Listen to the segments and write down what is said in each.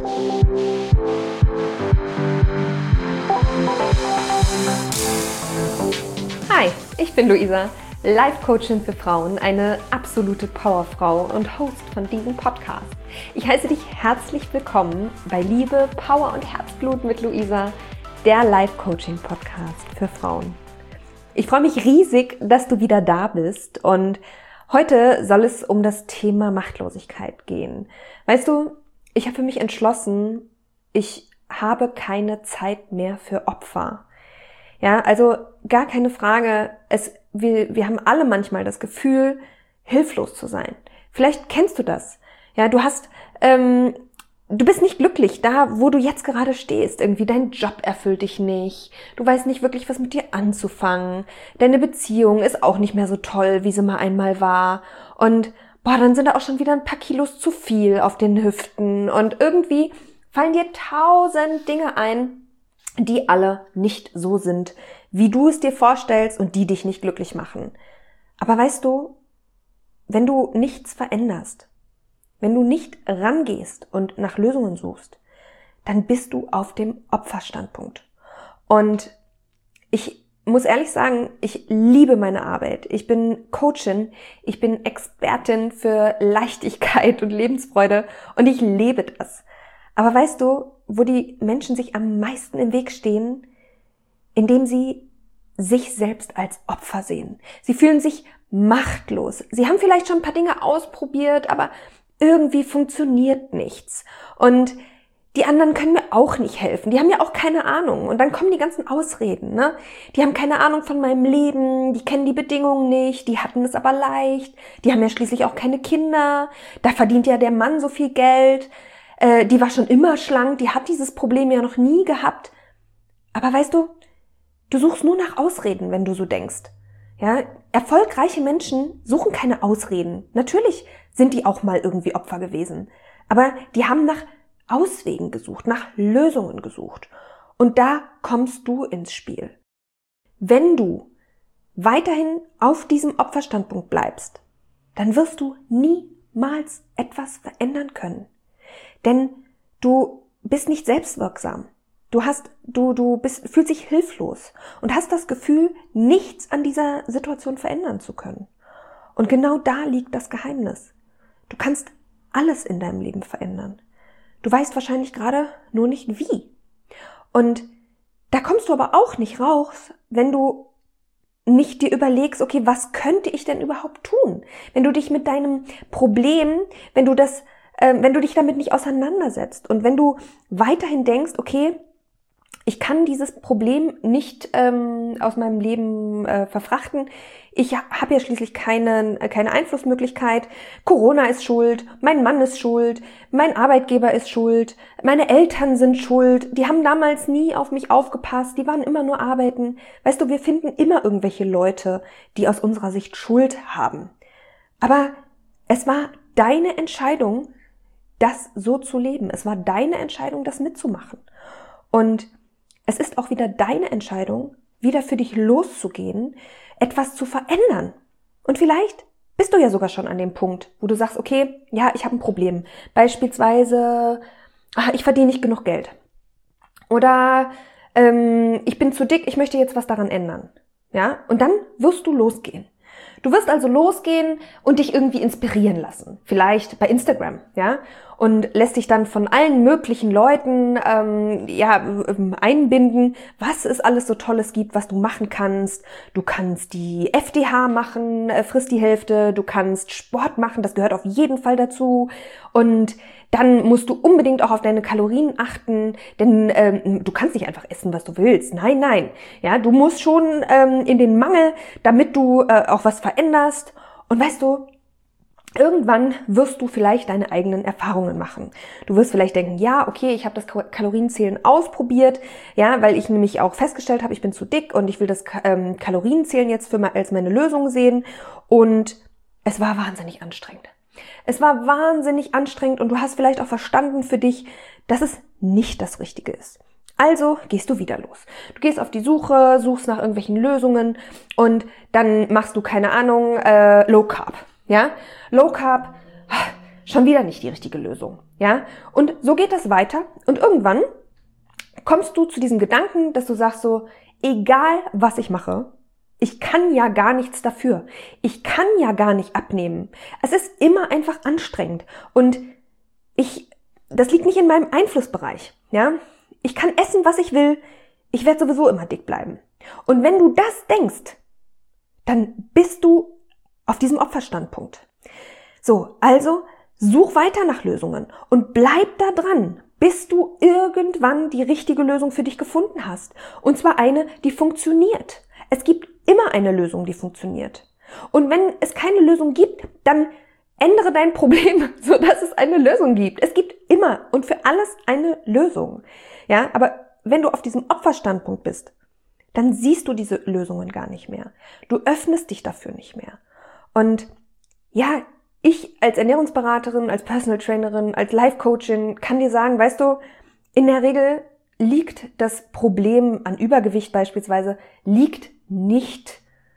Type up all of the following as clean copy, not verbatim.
Hi, ich bin Luisa, Life-Coachin für Frauen, eine absolute Powerfrau und Host von diesem Podcast. Ich heiße dich herzlich willkommen bei Liebe, Power und Herzblut mit Luisa, der Life-Coaching-Podcast für Frauen. Ich freue mich riesig, dass du wieder da bist und heute soll es um das Thema Machtlosigkeit gehen. Weißt du, ich habe für mich entschlossen, ich habe keine Zeit mehr für Opfer. Ja, also gar keine Frage, wir haben alle manchmal das Gefühl, hilflos zu sein. Vielleicht kennst du das. Ja, du bist nicht glücklich da, wo du jetzt gerade stehst. Irgendwie dein Job erfüllt dich nicht. Du weißt nicht wirklich, was mit dir anzufangen. Deine Beziehung ist auch nicht mehr so toll, wie sie mal einmal war. Und dann sind da auch schon wieder ein paar Kilos zu viel auf den Hüften. Und irgendwie fallen dir 1000 Dinge ein, die alle nicht so sind, wie du es dir vorstellst und die dich nicht glücklich machen. Aber weißt du, wenn du nichts veränderst, wenn du nicht rangehst und nach Lösungen suchst, dann bist du auf dem Opferstandpunkt. Und ich muss ehrlich sagen, ich liebe meine Arbeit. Ich bin Coachin, ich bin Expertin für Leichtigkeit und Lebensfreude und ich lebe das. Aber weißt du, wo die Menschen sich am meisten im Weg stehen? Indem sie sich selbst als Opfer sehen. Sie fühlen sich machtlos. Sie haben vielleicht schon ein paar Dinge ausprobiert, aber irgendwie funktioniert nichts. Und die anderen können mir auch nicht helfen. Die haben ja auch keine Ahnung. Und dann kommen die ganzen Ausreden, ne? Die haben keine Ahnung von meinem Leben, die kennen die Bedingungen nicht, die hatten es aber leicht, die haben ja schließlich auch keine Kinder, da verdient ja der Mann so viel Geld. Die war schon immer schlank, die hat dieses Problem ja noch nie gehabt. Aber weißt du, du suchst nur nach Ausreden, wenn du so denkst. Ja, erfolgreiche Menschen suchen keine Ausreden. Natürlich sind die auch mal irgendwie Opfer gewesen. Aber die haben nach Auswegen gesucht, nach Lösungen gesucht. Und da kommst du ins Spiel. Wenn du weiterhin auf diesem Opferstandpunkt bleibst, dann wirst du niemals etwas verändern können. Denn du bist nicht selbstwirksam. Fühlst dich hilflos und hast das Gefühl, nichts an dieser Situation verändern zu können. Und genau da liegt das Geheimnis. Du kannst alles in deinem Leben verändern. Du weißt wahrscheinlich gerade nur nicht wie. Und da kommst du aber auch nicht raus, wenn du nicht dir überlegst, okay, was könnte ich denn überhaupt tun? Wenn du dich mit deinem Problem, wenn du dich damit nicht auseinandersetzt und wenn du weiterhin denkst, okay, ich kann dieses Problem nicht aus meinem Leben verfrachten. Ich habe ja schließlich keine Einflussmöglichkeit. Corona ist schuld, mein Mann ist schuld, mein Arbeitgeber ist schuld, meine Eltern sind schuld. Die haben damals nie auf mich aufgepasst, die waren immer nur arbeiten. Weißt du, wir finden immer irgendwelche Leute, die aus unserer Sicht Schuld haben. Aber es war deine Entscheidung, das so zu leben. Es war deine Entscheidung, das mitzumachen. Und es ist auch wieder deine Entscheidung, wieder für dich loszugehen, etwas zu verändern. Und vielleicht bist du ja sogar schon an dem Punkt, wo du sagst, okay, ja, ich habe ein Problem. Beispielsweise, ich verdiene nicht genug Geld. Oder ich bin zu dick, ich möchte jetzt was daran ändern. Ja? Und dann wirst du losgehen. Du wirst also losgehen und dich irgendwie inspirieren lassen. Vielleicht bei Instagram, ja? Und lässt dich dann von allen möglichen Leuten einbinden, was es alles so Tolles gibt, was du machen kannst. Du kannst die FDH machen, frisst die Hälfte. Du kannst Sport machen, das gehört auf jeden Fall dazu. Und dann musst du unbedingt auch auf deine Kalorien achten, denn du kannst nicht einfach essen, was du willst. Nein. Ja, du musst schon in den Mangel, damit du auch was veränderst. Und weißt du, irgendwann wirst du vielleicht deine eigenen Erfahrungen machen. Du wirst vielleicht denken, ja, okay, ich habe das Kalorienzählen ausprobiert, ja, weil ich nämlich auch festgestellt habe, ich bin zu dick und ich will das Kalorienzählen jetzt als meine Lösung sehen. Und es war wahnsinnig anstrengend. Es war wahnsinnig anstrengend und du hast vielleicht auch verstanden für dich, dass es nicht das Richtige ist. Also gehst du wieder los. Du gehst auf die Suche, suchst nach irgendwelchen Lösungen und dann machst du, keine Ahnung, Low Carb. Ja? Low Carb, schon wieder nicht die richtige Lösung, ja? Und so geht das weiter und irgendwann kommst du zu diesem Gedanken, dass du sagst so, egal was ich mache, ich kann ja gar nichts dafür. Ich kann ja gar nicht abnehmen. Es ist immer einfach anstrengend und das liegt nicht in meinem Einflussbereich, ja? Ich kann essen, was ich will, ich werde sowieso immer dick bleiben. Und wenn du das denkst, dann bist du auf diesem Opferstandpunkt. So, also such weiter nach Lösungen und bleib da dran, bis du irgendwann die richtige Lösung für dich gefunden hast. Und zwar eine, die funktioniert. Es gibt immer eine Lösung, die funktioniert. Und wenn es keine Lösung gibt, dann ändere dein Problem, sodass es eine Lösung gibt. Es gibt immer und für alles eine Lösung. Ja, aber wenn du auf diesem Opferstandpunkt bist, dann siehst du diese Lösungen gar nicht mehr. Du öffnest dich dafür nicht mehr. Und ja, ich als Ernährungsberaterin, als Personal Trainerin, als Life-Coachin kann dir sagen, weißt du, in der Regel liegt das Problem an Übergewicht beispielsweise, liegt nicht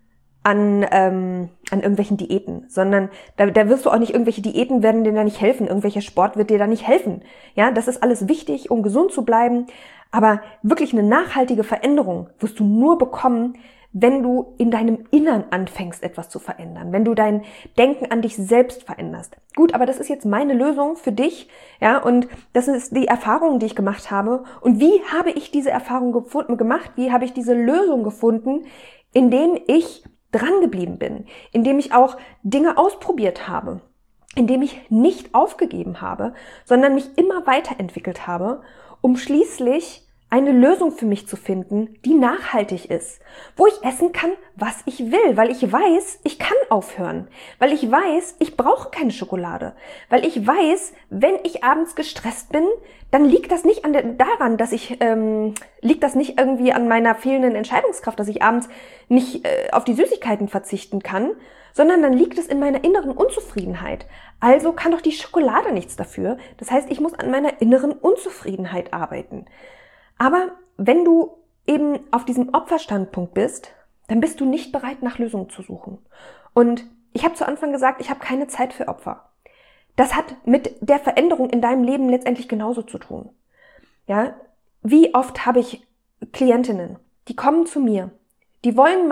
an irgendwelchen Diäten, sondern da wirst du auch nicht, irgendwelche Diäten werden dir da nicht helfen, irgendwelcher Sport wird dir da nicht helfen. Ja, das ist alles wichtig, um gesund zu bleiben, aber wirklich eine nachhaltige Veränderung wirst du nur bekommen, wenn du in deinem Innern anfängst, etwas zu verändern, wenn du dein Denken an dich selbst veränderst. Gut, aber das ist jetzt meine Lösung für dich, ja, und das ist die Erfahrung, die ich gemacht habe. Und wie habe ich diese Erfahrung gemacht? Wie habe ich diese Lösung gefunden, indem ich dran geblieben bin, indem ich auch Dinge ausprobiert habe, indem ich nicht aufgegeben habe, sondern mich immer weiterentwickelt habe, um schließlich eine Lösung für mich zu finden, die nachhaltig ist, wo ich essen kann, was ich will, weil ich weiß, ich kann aufhören, weil ich weiß, ich brauche keine Schokolade, weil ich weiß, wenn ich abends gestresst bin, dann liegt das nicht daran, dass liegt das nicht irgendwie an meiner fehlenden Entscheidungskraft, dass ich abends nicht auf die Süßigkeiten verzichten kann, sondern dann liegt es in meiner inneren Unzufriedenheit. Also kann doch die Schokolade nichts dafür. Das heißt, ich muss an meiner inneren Unzufriedenheit arbeiten. Aber wenn du eben auf diesem Opferstandpunkt bist, dann bist du nicht bereit, nach Lösungen zu suchen. Und ich habe zu Anfang gesagt, ich habe keine Zeit für Opfer. Das hat mit der Veränderung in deinem Leben letztendlich genauso zu tun. Ja, wie oft habe ich Klientinnen, die kommen zu mir, die wollen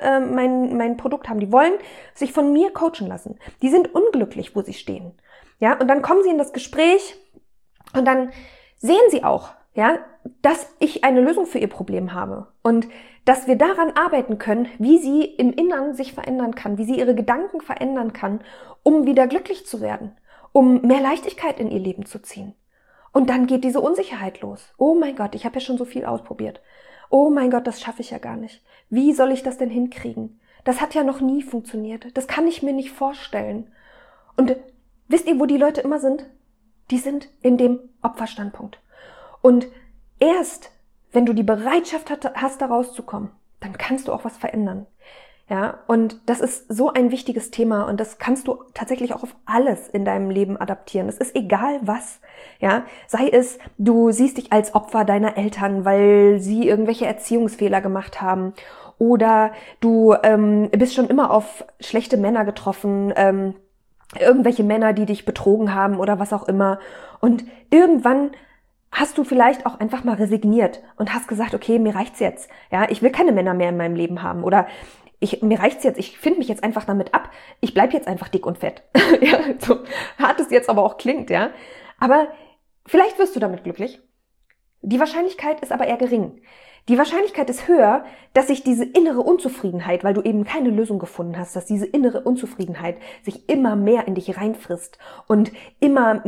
mein Produkt haben, die wollen sich von mir coachen lassen. Die sind unglücklich, wo sie stehen. Ja, und dann kommen sie in das Gespräch und dann sehen sie auch, ja, dass ich eine Lösung für ihr Problem habe und dass wir daran arbeiten können, wie sie im Innern sich verändern kann, wie sie ihre Gedanken verändern kann, um wieder glücklich zu werden, um mehr Leichtigkeit in ihr Leben zu ziehen. Und dann geht diese Unsicherheit los. Oh mein Gott, ich habe ja schon so viel ausprobiert. Oh mein Gott, das schaffe ich ja gar nicht. Wie soll ich das denn hinkriegen? Das hat ja noch nie funktioniert. Das kann ich mir nicht vorstellen. Und wisst ihr, wo die Leute immer sind? Die sind in dem Opferstandpunkt. Und erst, wenn du die Bereitschaft hast, da rauszukommen, dann kannst du auch was verändern. Ja, und das ist so ein wichtiges Thema und das kannst du tatsächlich auch auf alles in deinem Leben adaptieren. Es ist egal was, ja. Sei es, du siehst dich als Opfer deiner Eltern, weil sie irgendwelche Erziehungsfehler gemacht haben, oder du bist schon immer auf schlechte Männer getroffen, irgendwelche Männer, die dich betrogen haben oder was auch immer. Und irgendwann hast du vielleicht auch einfach mal resigniert und hast gesagt, okay, mir reicht's jetzt. Ja, ich will keine Männer mehr in meinem Leben haben. Oder mir reicht's jetzt, ich finde mich jetzt einfach damit ab. Ich bleib jetzt einfach dick und fett. Ja, so hart es jetzt aber auch klingt, ja. Aber vielleicht wirst du damit glücklich. Die Wahrscheinlichkeit ist aber eher gering. Die Wahrscheinlichkeit ist höher, dass sich diese innere Unzufriedenheit, weil du eben keine Lösung gefunden hast, dass diese innere Unzufriedenheit sich immer mehr in dich reinfrisst und immer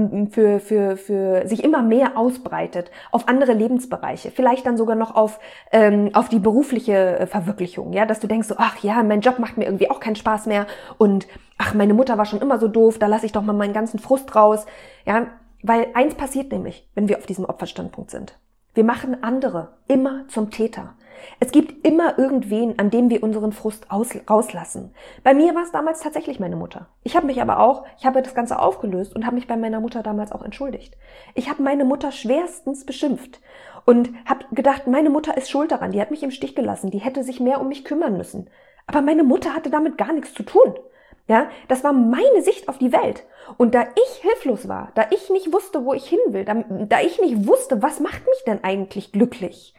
sich immer mehr ausbreitet auf andere Lebensbereiche, vielleicht dann sogar noch auf die berufliche Verwirklichung, ja, dass du denkst so, ach ja, mein Job macht mir irgendwie auch keinen Spaß mehr und ach, meine Mutter war schon immer so doof, da lasse ich doch mal meinen ganzen Frust raus, ja, weil eins passiert nämlich, wenn wir auf diesem Opferstandpunkt sind. Wir machen andere immer zum Täter. Es gibt immer irgendwen, an dem wir unseren Frust rauslassen. Bei mir war es damals tatsächlich meine Mutter. Ich habe das Ganze aufgelöst und habe mich bei meiner Mutter damals auch entschuldigt. Ich habe meine Mutter schwerstens beschimpft und habe gedacht, meine Mutter ist schuld daran, die hat mich im Stich gelassen, die hätte sich mehr um mich kümmern müssen. Aber meine Mutter hatte damit gar nichts zu tun. Ja, das war meine Sicht auf die Welt. Und da ich hilflos war, da ich nicht wusste, wo ich hin will, da ich nicht wusste, was macht mich denn eigentlich glücklich,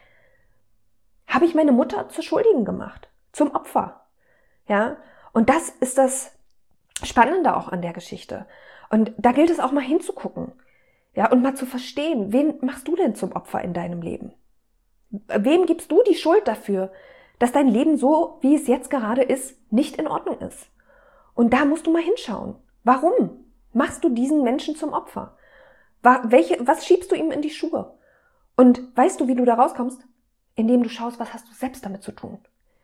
habe ich meine Mutter zur Schuldigen gemacht, zum Opfer. Ja, und das ist das Spannende auch an der Geschichte. Und da gilt es auch mal hinzugucken. Ja, und mal zu verstehen, wen machst du denn zum Opfer in deinem Leben? Wem gibst du die Schuld dafür, dass dein Leben so, wie es jetzt gerade ist, nicht in Ordnung ist? Und da musst du mal hinschauen. Warum machst du diesen Menschen zum Opfer? Was schiebst du ihm in die Schuhe? Und weißt du, wie du da rauskommst? Indem du schaust, was hast du selbst damit zu tun?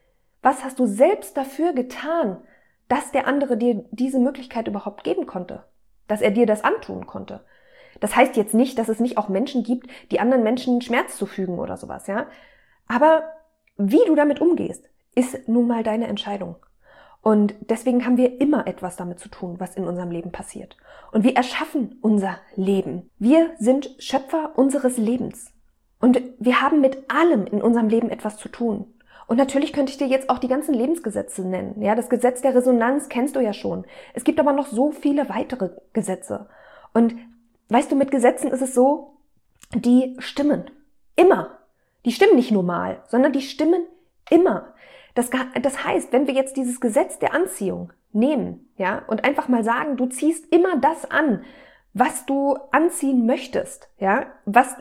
Was hast du selbst dafür getan, dass der andere dir diese Möglichkeit überhaupt geben konnte? Dass er dir das antun konnte? Das heißt jetzt nicht, dass es nicht auch Menschen gibt, die anderen Menschen Schmerz zufügen oder sowas, ja? Aber wie du damit umgehst, ist nun mal deine Entscheidung. Und deswegen haben wir immer etwas damit zu tun, was in unserem Leben passiert. Und wir erschaffen unser Leben. Wir sind Schöpfer unseres Lebens. Und wir haben mit allem in unserem Leben etwas zu tun. Und natürlich könnte ich dir jetzt auch die ganzen Lebensgesetze nennen. Ja, das Gesetz der Resonanz kennst du ja schon. Es gibt aber noch so viele weitere Gesetze. Und weißt du, mit Gesetzen ist es so, die stimmen. Immer. Die stimmen nicht nur mal, sondern die stimmen immer. Das heißt, wenn wir jetzt dieses Gesetz der Anziehung nehmen, ja, und einfach mal sagen, du ziehst immer das an, was du anziehen möchtest, ja, was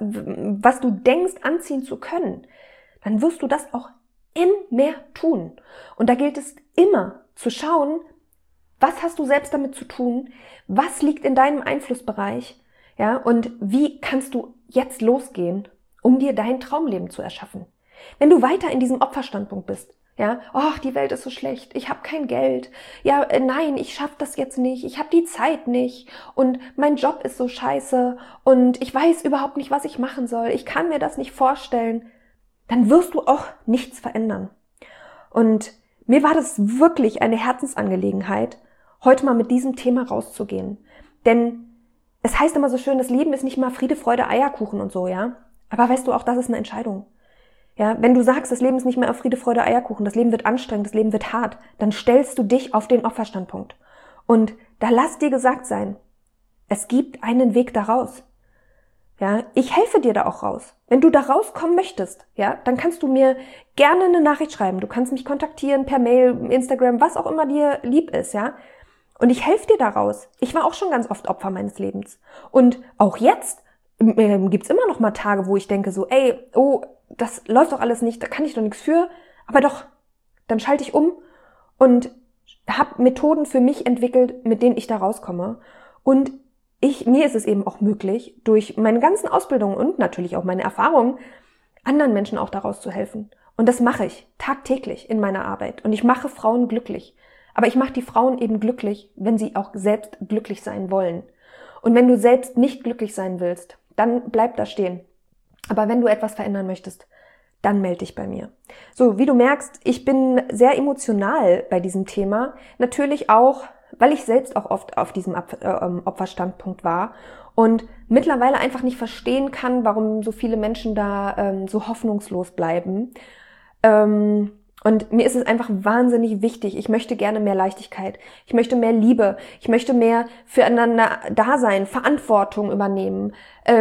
du denkst, anziehen zu können, dann wirst du das auch mehr tun. Und da gilt es immer zu schauen, was hast du selbst damit zu tun, was liegt in deinem Einflussbereich, ja, und wie kannst du jetzt losgehen, um dir dein Traumleben zu erschaffen. Wenn du weiter in diesem Opferstandpunkt bist, ja, ach, die Welt ist so schlecht, ich habe kein Geld, ja, nein, ich schaffe das jetzt nicht, ich habe die Zeit nicht und mein Job ist so scheiße und ich weiß überhaupt nicht, was ich machen soll, ich kann mir das nicht vorstellen, dann wirst du auch nichts verändern. Und mir war das wirklich eine Herzensangelegenheit, heute mal mit diesem Thema rauszugehen. Denn es heißt immer so schön, das Leben ist nicht mal Friede, Freude, Eierkuchen und so, ja. Aber weißt du, auch das ist eine Entscheidung. Ja, wenn du sagst, das Leben ist nicht mehr auf Friede, Freude, Eierkuchen, das Leben wird anstrengend, das Leben wird hart, dann stellst du dich auf den Opferstandpunkt. Und da lass dir gesagt sein, es gibt einen Weg da raus. Ja, ich helfe dir da auch raus. Wenn du da rauskommen möchtest, ja, dann kannst du mir gerne eine Nachricht schreiben. Du kannst mich kontaktieren per Mail, Instagram, was auch immer dir lieb ist, ja. Und ich helfe dir da raus. Ich war auch schon ganz oft Opfer meines Lebens. Und auch jetzt gibt's immer noch mal Tage, wo ich denke so, ey, oh, das läuft doch alles nicht, da kann ich doch nichts für. Aber doch, dann schalte ich um und habe Methoden für mich entwickelt, mit denen ich da rauskomme. Und mir ist es eben auch möglich, durch meine ganzen Ausbildungen und natürlich auch meine Erfahrungen, anderen Menschen auch daraus zu helfen. Und das mache ich tagtäglich in meiner Arbeit. Und ich mache Frauen glücklich. Aber ich mache die Frauen eben glücklich, wenn sie auch selbst glücklich sein wollen. Und wenn du selbst nicht glücklich sein willst, dann bleib da stehen. Aber wenn du etwas verändern möchtest, dann melde dich bei mir. So, wie du merkst, ich bin sehr emotional bei diesem Thema. Natürlich auch, weil ich selbst auch oft auf diesem Opferstandpunkt war und mittlerweile einfach nicht verstehen kann, warum so viele Menschen da so hoffnungslos bleiben. Und mir ist es einfach wahnsinnig wichtig. Ich möchte gerne mehr Leichtigkeit. Ich möchte mehr Liebe. Ich möchte mehr füreinander da sein, Verantwortung übernehmen,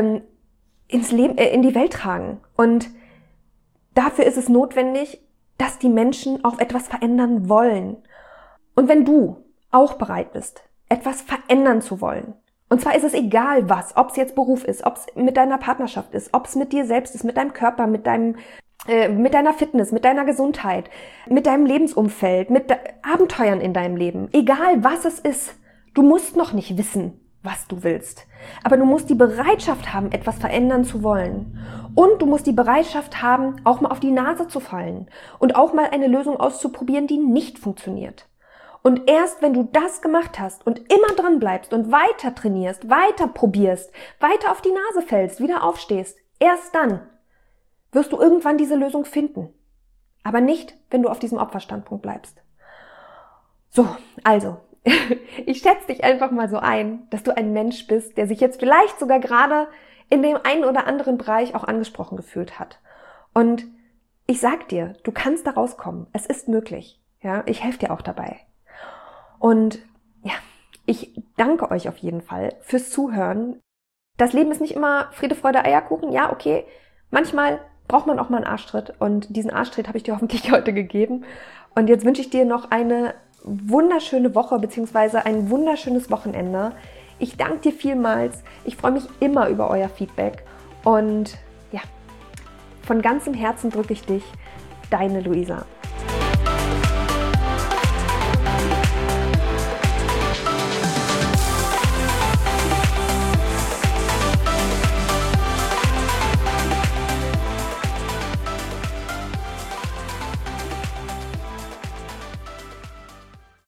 ins Leben, in die Welt tragen. Und dafür ist es notwendig, dass die Menschen auch etwas verändern wollen. Und wenn du auch bereit bist, etwas verändern zu wollen, und zwar ist es egal was, ob es jetzt Beruf ist, ob es mit deiner Partnerschaft ist, ob es mit dir selbst ist, mit deinem Körper, mit deiner Fitness, mit deiner Gesundheit, mit deinem Lebensumfeld, mit Abenteuern in deinem Leben. Egal was es ist, du musst noch nicht wissen, was du willst. Aber du musst die Bereitschaft haben, etwas verändern zu wollen. Und du musst die Bereitschaft haben, auch mal auf die Nase zu fallen und auch mal eine Lösung auszuprobieren, die nicht funktioniert. Und erst wenn du das gemacht hast und immer dran bleibst und weiter trainierst, weiter probierst, weiter auf die Nase fällst, wieder aufstehst, erst dann wirst du irgendwann diese Lösung finden. Aber nicht, wenn du auf diesem Opferstandpunkt bleibst. So, also, ich schätze dich einfach mal so ein, dass du ein Mensch bist, der sich jetzt vielleicht sogar gerade in dem einen oder anderen Bereich auch angesprochen gefühlt hat. Und ich sag dir, du kannst da rauskommen. Es ist möglich. Ja, ich helfe dir auch dabei. Und ja, ich danke euch auf jeden Fall fürs Zuhören. Das Leben ist nicht immer Friede, Freude, Eierkuchen. Ja, okay, manchmal braucht man auch mal einen Arschtritt und diesen Arschtritt habe ich dir hoffentlich heute gegeben. Und jetzt wünsche ich dir noch eine wunderschöne Woche bzw. ein wunderschönes Wochenende. Ich danke dir vielmals. Ich freue mich immer über euer Feedback. Und ja, von ganzem Herzen drücke ich dich. Deine Luisa.